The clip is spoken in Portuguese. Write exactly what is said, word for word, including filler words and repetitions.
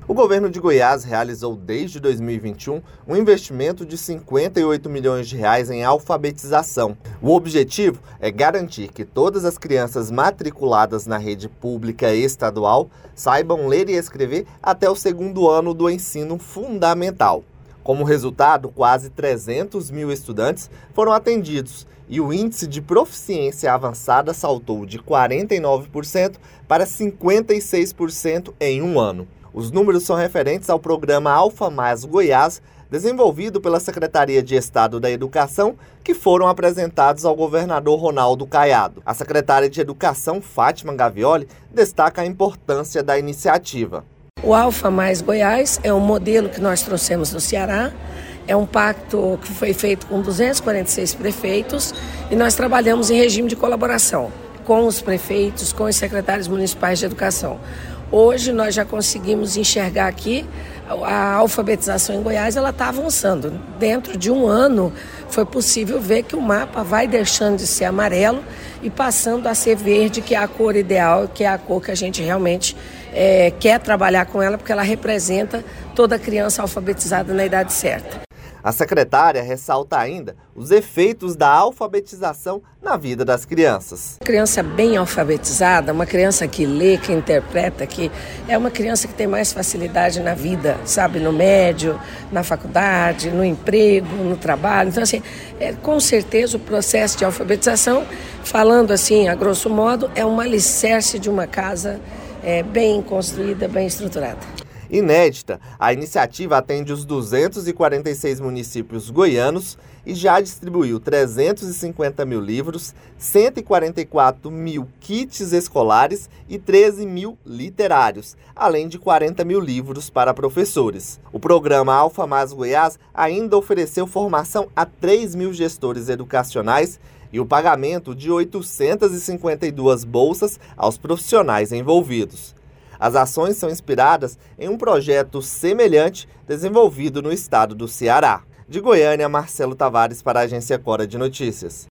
O governo de Goiás realizou desde dois mil e vinte e um um investimento de cinquenta e oito milhões de reais em alfabetização. O objetivo é garantir que todas as crianças matriculadas na rede pública estadual saibam ler e escrever até o segundo ano do ensino fundamental. Como resultado, quase trezentos mil estudantes foram atendidos e o índice de proficiência avançada saltou de quarenta e nove por cento para cinquenta e seis por cento em um ano. Os números são referentes ao programa Alfa Mais Goiás, desenvolvido pela Secretaria de Estado da Educação, que foram apresentados ao governador Ronaldo Caiado. A secretária de Educação, Fátima Gavioli, destaca a importância da iniciativa. O Alfa Mais Goiás é um modelo que nós trouxemos do Ceará, é um pacto que foi feito com duzentos e quarenta e seis prefeitos e nós trabalhamos em regime de colaboração com os prefeitos, com os secretários municipais de educação. Hoje nós já conseguimos enxergar aqui a alfabetização em Goiás, ela está avançando. Dentro de um ano foi possível ver que o mapa vai deixando de ser amarelo e passando a ser verde, que é a cor ideal, que é a cor que a gente realmente é, quer trabalhar com ela, porque ela representa toda criança alfabetizada na idade certa. A secretária ressalta ainda os efeitos da alfabetização na vida das crianças. Uma criança bem alfabetizada, uma criança que lê, que interpreta, que é uma criança que tem mais facilidade na vida, sabe, no médio, na faculdade, no emprego, no trabalho. Então, assim, é, com certeza o processo de alfabetização, falando assim, a grosso modo, é um alicerce de uma casa é, bem construída, bem estruturada. Inédita, a iniciativa atende os duzentos e quarenta e seis municípios goianos e já distribuiu trezentos e cinquenta mil livros, cento e quarenta e quatro mil kits escolares e treze mil literários, além de quarenta mil livros para professores. O programa Alfa Mais Goiás ainda ofereceu formação a três mil gestores educacionais e o pagamento de oitocentas e cinquenta e duas bolsas aos profissionais envolvidos. As ações são inspiradas em um projeto semelhante desenvolvido no estado do Ceará. De Goiânia, Marcelo Tavares para a Agência Cora de Notícias.